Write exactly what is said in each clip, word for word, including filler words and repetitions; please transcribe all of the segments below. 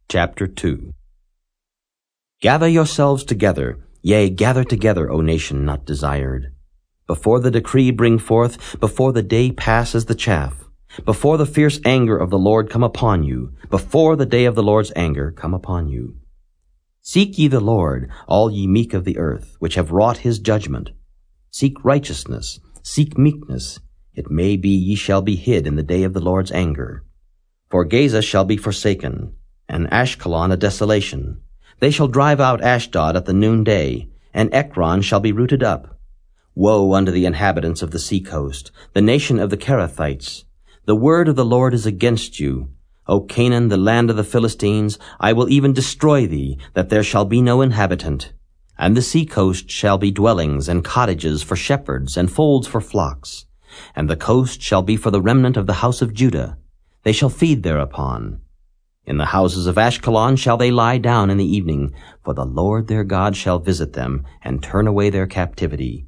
Chapter two. Gather yourselves together, yea, gather together, O nation not desired. Before the decree bring forth, before the day pass as the chaff, before the fierce anger of the Lord come upon you, before the day of the Lord's anger come upon you. Seek ye the Lord, all ye meek of the earth, which have wrought his judgment. Seek righteousness, seek meekness. It may be ye shall be hid in the day of the Lord's anger. For Gaza shall be forsaken, and Ashkelon a desolation. They shall drive out Ashdod at the noonday, and Ekron shall be rooted up. Woe unto the inhabitants of the sea coast, the nation of the Kerethites! The word of the Lord is against you. O Canaan, the land of the Philistines, I will even destroy thee, that there shall be no inhabitant. And the sea coast shall be dwellings and cottages for shepherds, and folds for flocks. And the coast shall be for the remnant of the house of Judah. They shall feed thereupon. In the houses of Ashkelon shall they lie down in the evening, for the Lord their God shall visit them, and turn away their captivity.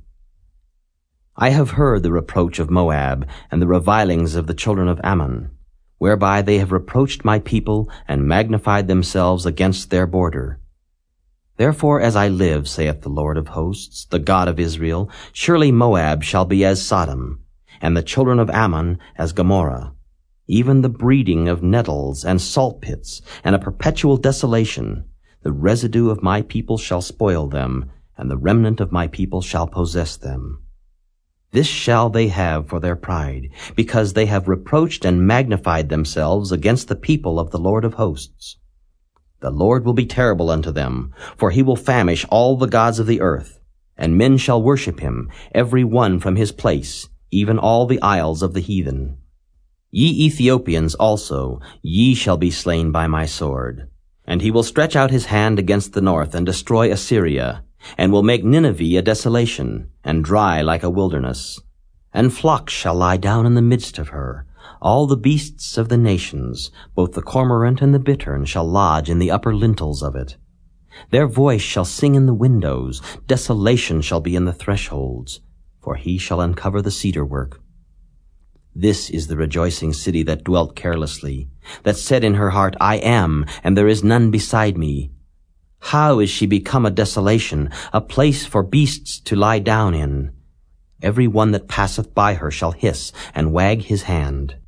I have heard the reproach of Moab, and the revilings of the children of Ammon, whereby they have reproached my people, and magnified themselves against their border. Therefore, as I live, saith the Lord of hosts, the God of Israel, surely Moab shall be as Sodom, and the children of Ammon as Gomorrah, even the breeding of nettles and salt pits, and a perpetual desolation. The residue of my people shall spoil them, and the remnant of my people shall possess them. This shall they have for their pride, because they have reproached and magnified themselves against the people of the Lord of hosts. The Lord will be terrible unto them, for he will famish all the gods of the earth, and men shall worship him, every one from his place, even all the isles of the heathen. Ye Ethiopians also, ye shall be slain by my sword. And he will stretch out his hand against the north, and destroy Assyria, and will make Nineveh a desolation, and dry like a wilderness. And flocks shall lie down in the midst of her. All the beasts of the nations, both the cormorant and the bittern, shall lodge in the upper lintels of it. Their voice shall sing in the windows, desolation shall be in the thresholds, for he shall uncover the cedar work. This is the rejoicing city that dwelt carelessly, that said in her heart, I am, and there is none beside me. How is she become a desolation, a place for beasts to lie down in? Every one that passeth by her shall hiss and wag his hand.